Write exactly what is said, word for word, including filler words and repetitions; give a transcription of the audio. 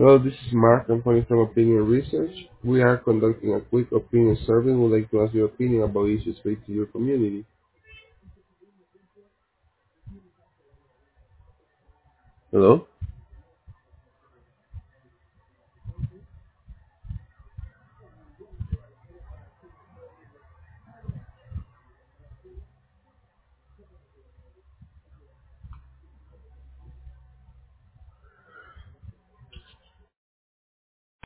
Hello, this is Mark. I'm calling from Opinion Research. We are conducting a quick opinion survey. We'd like to ask your opinion about issues facing your community. Hello?